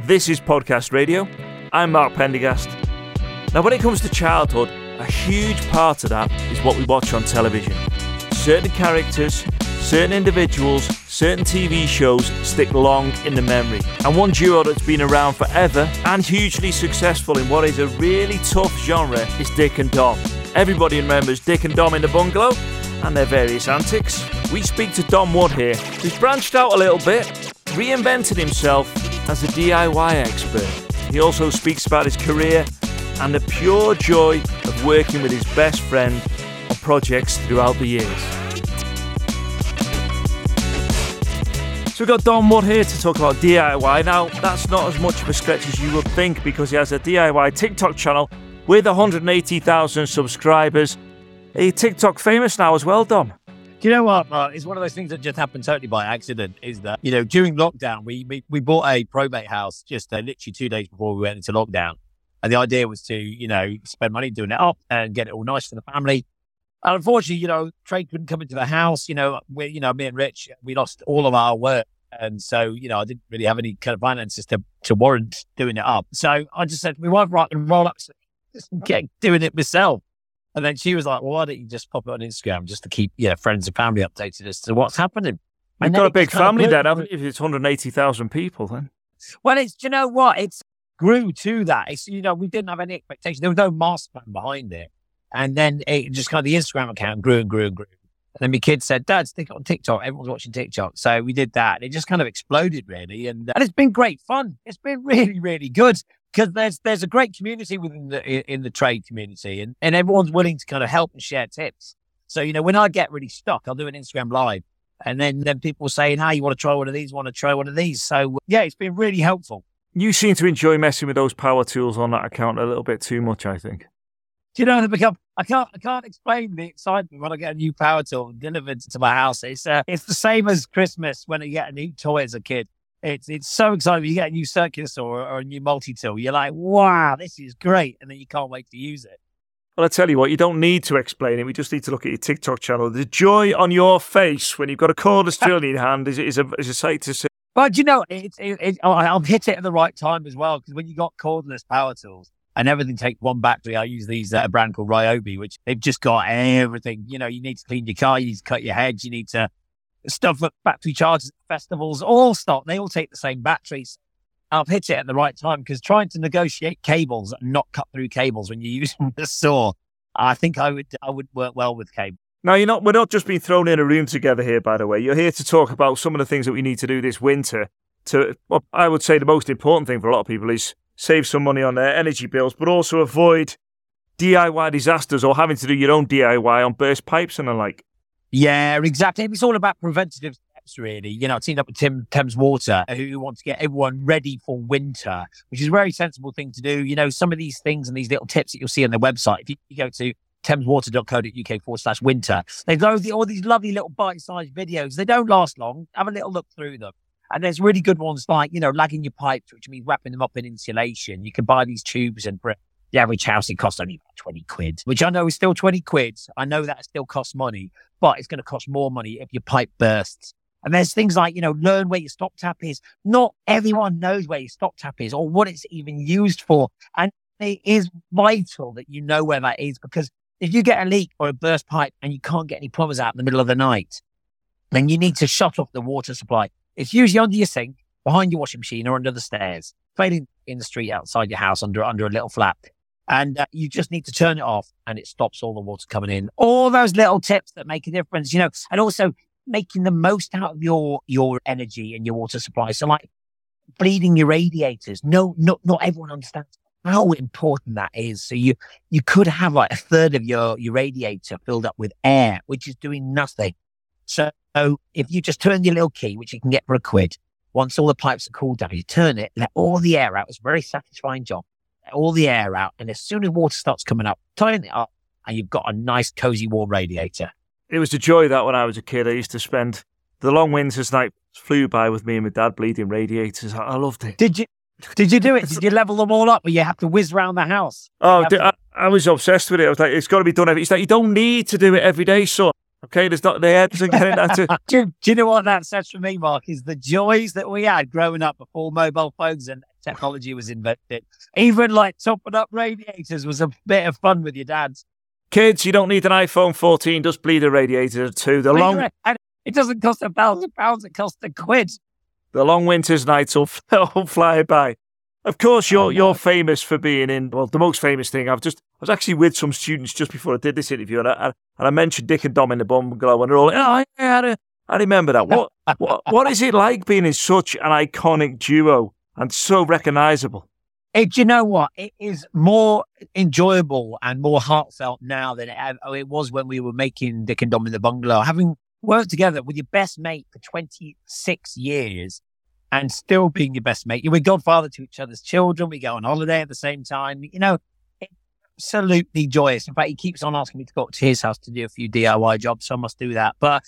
This is Podcast Radio. I'm Mark Pendergast. Now, when it comes to childhood, a huge part of that is what we watch on television. Certain characters, certain individuals, certain TV shows stick long in the memory. And one duo that's been around forever and hugely successful in what is a really tough genre is Dick and Dom. Everybody remembers Dick and Dom in the Bungalow and their various antics. We speak to Dom Wood here, who's branched out a little bit, reinvented himself as a DIY expert. He also speaks about his career and the pure joy of working with his best friend on projects throughout the years. So we've got Dom Wood here to talk about DIY. Now, that's not as much of a stretch as you would think because he has a DIY TikTok channel with 180,000 subscribers. Are you TikTok famous now as well, Dom? Do you know what, Mark? It's one of those things that just happened totally by accident, is that, during lockdown, we bought a probate house just literally 2 days before we went into lockdown. And the idea was to, spend money doing it up and get it all nice for the family. And unfortunately, trade couldn't come into the house. Me and Rich, we lost all of our work. And so, I didn't really have any kind of finances to warrant doing it up. So I just said, we won't rock and roll up, just get doing it myself. And then she was like, well, why don't you just pop it on Instagram just to keep friends and family updated as to what's happening? You've got a big family then, haven't you? If it's 180,000 people then. Well, it's grew to that. It's, we didn't have any expectation. There was no master plan behind it. And then it just kind of the Instagram account grew and grew and grew. And then my kids said, Dad, stick it on TikTok. Everyone's watching TikTok. So we did that. It just kind of exploded really. And it's been great fun. It's been really, really good. Because there's a great community within the trade community and everyone's willing to kind of help and share tips. So, when I get really stuck, I'll do an Instagram live and then people saying, hey, you want to try one of these? So, it's been really helpful. You seem to enjoy messing with those power tools on that account a little bit too much, I think. Do you know, I can't explain the excitement when I get a new power tool delivered to my house. It's the same as Christmas when you get a new toy as a kid. It's so exciting. You get a new circular saw or a new multi-tool. You're like, wow, this is great. And then you can't wait to use it. Well, I tell you what, you don't need to explain it. We just need to look at your TikTok channel. The joy on your face when you've got a cordless drill in your hand is a sight to see. But I'll hit it at the right time as well. Because when you got cordless power tools and everything takes one battery, I use these a brand called Ryobi, which they've just got everything. You need to clean your car, you need to cut your hedge, you need to stuff at battery chargers at festivals, all stop. They all take the same batteries. I've hit it at the right time because trying to negotiate cables and not cut through cables when you're using the saw, I think I would work well with cable. Now, we're not just being thrown in a room together here, by the way. You're here to talk about some of the things that we need to do this winter I would say the most important thing for a lot of people is save some money on their energy bills, but also avoid DIY disasters or having to do your own DIY on burst pipes and the like. Yeah, exactly. It's all about preventative steps, really. I teamed up with Thames Water, who want to get everyone ready for winter, which is a very sensible thing to do. Some of these things and these little tips that you'll see on their website, if you go to thameswater.co.uk/winter, they've got all these lovely little bite-sized videos. They don't last long. Have a little look through them. And there's really good ones like, lagging your pipes, which means wrapping them up in insulation. You can buy these tubes and for the average house, it costs only about 20 quid, which I know is still 20 quid. I know that still costs money, but it's going to cost more money if your pipe bursts. And there's things like, learn where your stop tap is. Not everyone knows where your stop tap is or what it's even used for. And it is vital that you know where that is, because if you get a leak or a burst pipe and you can't get any plumbers out in the middle of the night, then you need to shut off the water supply. It's usually under your sink, behind your washing machine or under the stairs, failing in the street outside your house under a little flap. And you just need to turn it off and it stops all the water coming in. All those little tips that make a difference, and also making the most out of your energy and your water supply. So like bleeding your radiators. No, not everyone understands how important that is. So you could have like a third of your radiator filled up with air, which is doing nothing. So if you just turn your little key, which you can get for £1, once all the pipes are cooled down, you turn it, let all the air out. It's a very satisfying job. Let all the air out. And as soon as water starts coming up, turn it up and you've got a nice, cozy, warm radiator. It was the joy that when I was a kid, I used to spend the long winters night flew by with me and my dad bleeding radiators. I loved it. Did you do it? Did you level them all up or you have to whiz around the house? I was obsessed with it. I was like, it's got to be done every. It's like, you don't need to do it every day, son. Okay, there's not the heads are getting that to. Do you know what that says for me, Mark? Is the joys that we had growing up before mobile phones and technology was invented. Even like topping up radiators was a bit of fun with your dads. Kids, you don't need an iPhone 14. Just bleed a radiator too. And it doesn't cost £1,000. It costs £1. The long winter's nights will fly by. Of course, you're famous for being in, well, the most famous thing. I was actually with some students just before I did this interview, and I mentioned Dick and Dom in the Bungalow, and they're all like, I remember that. What is it like being in such an iconic duo and so recognisable? Do you know what? It is more enjoyable and more heartfelt now than it was when we were making Dick and Dom in the Bungalow. Having worked together with your best mate for 26 years and still being your best mate. We're godfather to each other's children. We go on holiday at the same time. You know, it's absolutely joyous. In fact, he keeps on asking me to go up to his house to do a few DIY jobs, so I must do that. But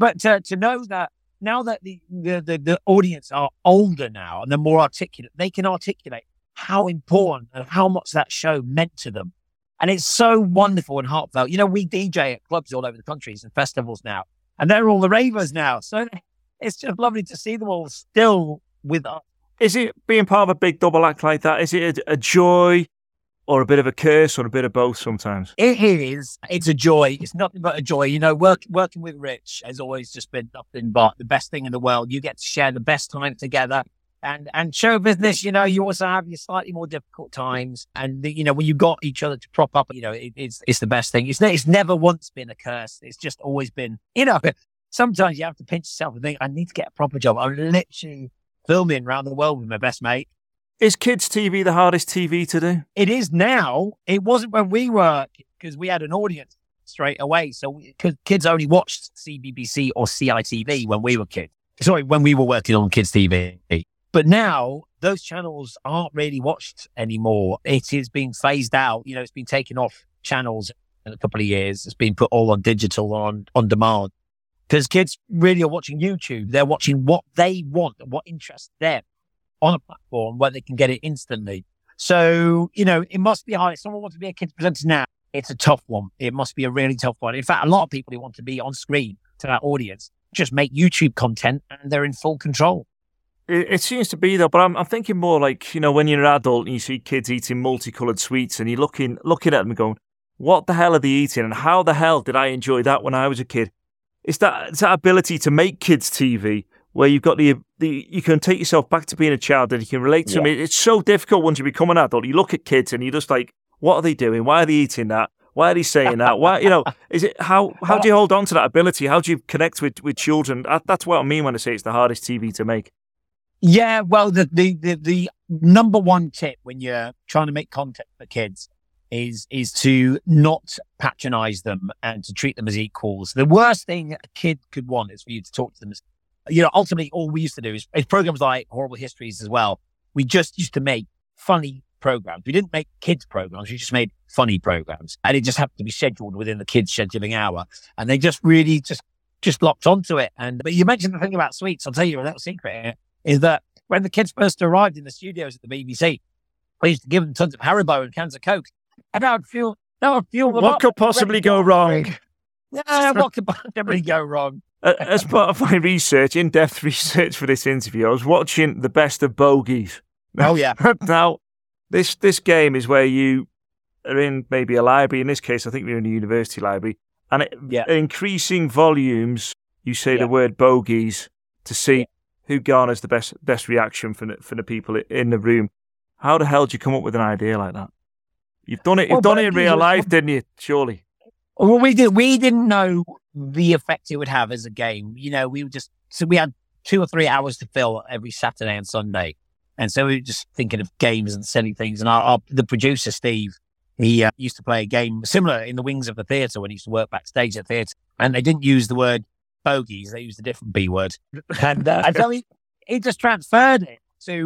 to know that now that the audience are older now and they're more articulate, they can articulate how important and how much that show meant to them. And it's so wonderful and heartfelt. You know, we DJ at clubs all over the country and festivals now, and they're all the ravers now. So it's just lovely to see them all still with us. Is it being part of a big double act like that? Is it a joy or a bit of a curse or a bit of both sometimes? It is. It's a joy. It's nothing but a joy. You know, working with Rich has always just been nothing but the best thing in the world. You get to share the best time together. And show business, you know, you also have your slightly more difficult times. And, you know, when you got each other to prop up, you know, it's the best thing. It's never once been a curse. It's just always been, you know, sometimes you have to pinch yourself and think, I need to get a proper job. I'm literally filming around the world with my best mate. Is kids' TV the hardest TV to do? It is now. It wasn't when we were, because we had an audience straight away. So because kids only watched CBBC or CITV when we were kids. Sorry, when we were working on kids' TV. But now those channels aren't really watched anymore. It is being phased out. You know, it's been taken off channels in a couple of years. It's been put all on digital or on demand because kids really are watching YouTube. They're watching what they want and what interests them on a platform where they can get it instantly. So, you know, it must be hard. If someone wants to be a kids presenter now, it's a tough one. It must be a really tough one. In fact, a lot of people who want to be on screen to that audience just make YouTube content and they're in full control. It seems to be though, but I'm thinking more like, you know, when you're an adult and you see kids eating multicoloured sweets and you're looking at them and going, what the hell are they eating and how the hell did I enjoy that when I was a kid? It's that ability to make kids TV where you've got the you can take yourself back to being a child and you can relate to them. It's so difficult once you become an adult. You look at kids and you're just like, what are they doing? Why are they eating that? Why are they saying that? Why, you know, is it how do you hold on to that ability? How do you connect with children? That's what I mean when I say it's the hardest TV to make. Yeah, well, the number one tip when you're trying to make content for kids is to not patronize them and to treat them as equals. The worst thing a kid could want is for you to talk to them as, you know, ultimately all we used to do is programs like Horrible Histories as well. We just used to make funny programs. We didn't make kids programs. We just made funny programs, and it just happened to be scheduled within the kids scheduling hour. And they just really just locked onto it. But you mentioned the thing about sweets. I'll tell you a little secret here. Is that when the kids first arrived in the studios at the BBC, we used to give them tons of Haribo and cans of Coke. And that would fuel what could possibly go wrong? Yeah, what could possibly go wrong? As part of my research, in-depth research for this interview, I was watching The Best of Bogies. Oh, yeah. Now, this game is where you are in maybe a library. In this case, I think we're in a university library. And increasing volumes, you say the word bogies to see who garners the best reaction from the people in the room. How the hell did you come up with an idea like that? You've done it. You've done it in real life, didn't you? Surely. Well, we did. We didn't know the effect it would have as a game. You know, we had 2 or 3 hours to fill every Saturday and Sunday, and so we were just thinking of games and silly things. And the producer Steve, he used to play a game similar in the wings of the theatre when he used to work backstage at theatre, and they didn't use the word bogies; they used a different B word, and so he just transferred it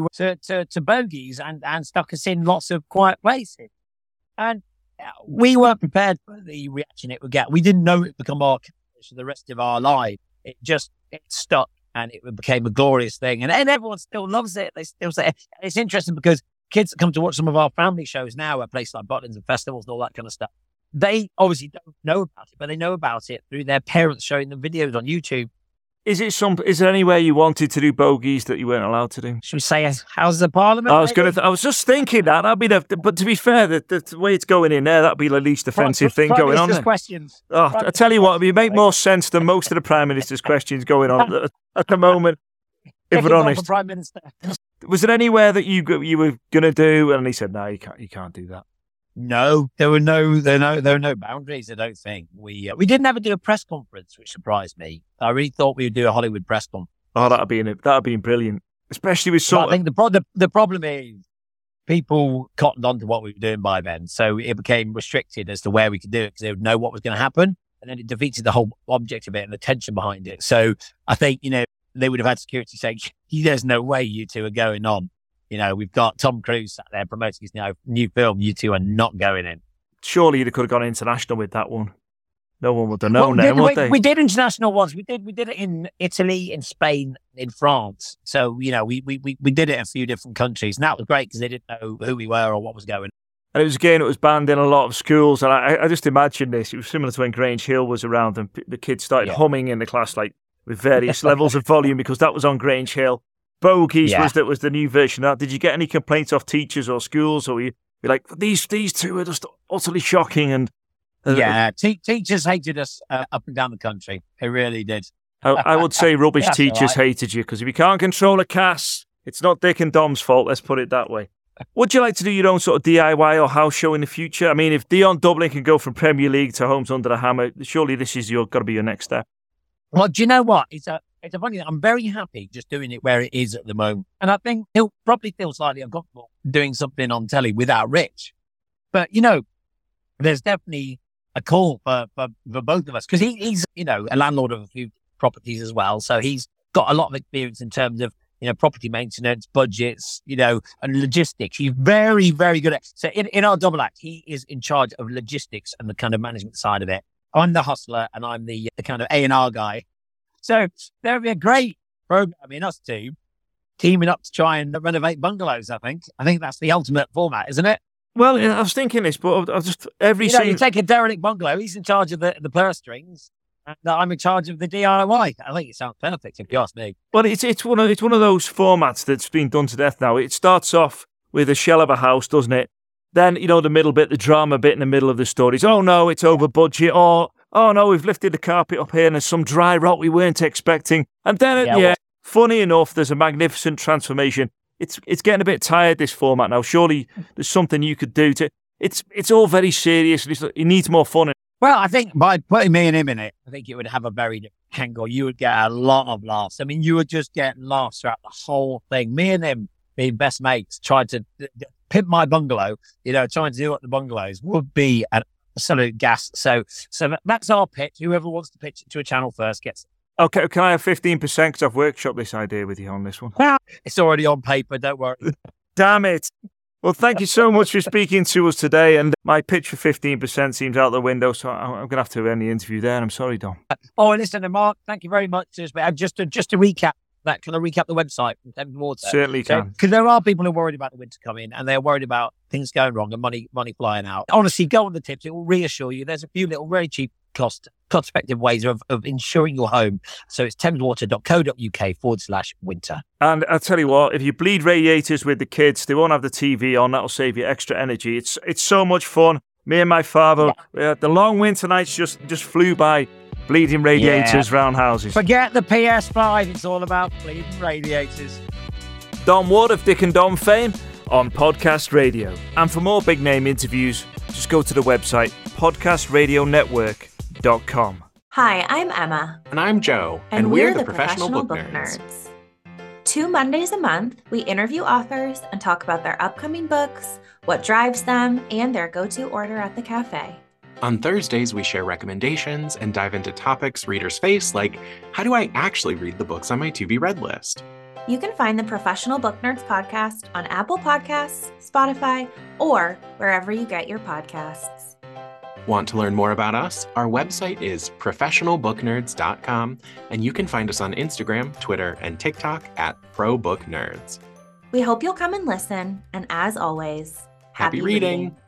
to bogies and stuck us in lots of quiet places. And we weren't prepared for the reaction it would get. We didn't know it would become our characters for the rest of our life. It stuck and it became a glorious thing. And everyone still loves it. They still say it. It's interesting because kids that come to watch some of our family shows now at places like Butlins and festivals and all that kind of stuff, they obviously don't know about it, but they know about it through their parents showing them videos on YouTube. Is there anywhere you wanted to do bogeys that you weren't allowed to do? Should we say House of Parliament? I was just thinking that. But to be fair, the way it's going in there, that'd be the least offensive thing going on. Questions. I tell you what, it'd make more sense than most of the Prime Minister's questions going on at the moment. If we're honest, Prime Minister. Was there anywhere that you were going to do, and he said, "No, you can't do that." No, there were no boundaries. I don't think we didn't ever do a press conference, which surprised me. I really thought we would do a Hollywood press conference. Oh, that'd be brilliant, especially with I think the problem is people cottoned on to what we were doing by then, so it became restricted as to where we could do it because they would know what was going to happen, and then it defeated the whole object of it and the tension behind it. So I think they would have had security saying, "There's no way you two are going on. We've got Tom Cruise sat there promoting his new film. You two are not going in." Surely you could have gone international with that one. No one would have known would they? We did international ones. We did it in Italy, in Spain, in France. So, we did it in a few different countries. And that was great because they didn't know who we were or what was going on. And it was banned in a lot of schools. And I just imagine this. It was similar to when Grange Hill was around and the kids started humming in the class, like with various levels of volume, because that was on Grange Hill. Bogies was the new version of that. Did you get any complaints off teachers or schools, or were you like, these two are just utterly shocking? And teachers hated us up and down the country. They really did. I would say rubbish teachers hated you, because if you can't control a cast, it's not Dick and Dom's fault. Let's put it that way. Would you like to do your own sort of DIY or house show in the future? I mean, if Dion Dublin can go from Premier League to Homes Under the Hammer, surely this is got to be your next step. Well, do you know what? It's a funny thing. I'm very happy just doing it where it is at the moment. And I think he'll probably feel slightly uncomfortable doing something on telly without Rich. But, there's definitely a call for both of us, because he's, a landlord of a few properties as well. So he's got a lot of experience in terms of, property maintenance, budgets, and logistics. He's very, very good at it. So in our double act, he is in charge of logistics and the kind of management side of it. I'm the hustler and I'm the kind of A&R guy. So there'll be a great program in us two teaming up to try and renovate bungalows, I think. I think that's the ultimate format, isn't it? Well, I was thinking this, but I just you take a derelict bungalow, he's in charge of the purse strings, and I'm in charge of the DIY. I think it sounds perfect, if you ask me. Well, it's one of those formats that's been done to death now. It starts off with a shell of a house, doesn't it? Then, the middle bit, the drama bit in the middle of the stories. Oh, no, it's over budget. Or, oh, no, we've lifted the carpet up here and there's some dry rot we weren't expecting. And then, funny enough, there's a magnificent transformation. It's getting a bit tired, this format now. Surely there's something you could do to... It's all very serious. It needs more fun. Well, I think by putting me and him in it, I think it would have a very different angle. You would get a lot of laughs. I mean, you would just get laughs throughout the whole thing. Me and him being best mates, tried to pimp my bungalow, trying to do what the bungalows would be an absolute gas. So that's our pitch. Whoever wants to pitch it to a channel first gets it. Okay, can I have 15% because I've workshopped this idea with you on this one? Well, it's already on paper, don't worry. Damn it. Well, thank you so much for speaking to us today. And my pitch for 15% seems out the window, so I'm going to have to end the interview there. I'm sorry, Dom. Oh, listen, Mark, thank you very much. Just to recap that, can I recap the website from Thames Water? Certainly can. Because there are people who are worried about the winter coming and they're worried about things going wrong and money flying out. Honestly, go on the tips. It will reassure you. There's a few little very cheap cost-effective ways of insuring your home. So it's thameswater.co.uk/winter. And I'll tell you what, if you bleed radiators with the kids, they won't have the TV on. That'll save you extra energy. It's so much fun. Me and my father, the long winter nights just flew by, bleeding radiators round houses. Forget the PS5. It's all about bleeding radiators. Dom Wood of Dick and Dom fame on Podcast Radio. And for more big name interviews, just go to the website podcastradionetwork.com. Hi, I'm Emma. And I'm Joe. And we're the Professional Book Nerds. 2 Mondays a month, we interview authors and talk about their upcoming books, what drives them, and their go-to order at the cafe. On Thursdays, we share recommendations and dive into topics readers face, like how do I actually read the books on my to-be-read list? You can find the Professional Book Nerds podcast on Apple Podcasts, Spotify, or wherever you get your podcasts. Want to learn more about us? Our website is professionalbooknerds.com, and you can find us on Instagram, Twitter, and TikTok at ProBookNerds. We hope you'll come and listen, and as always, Happy reading.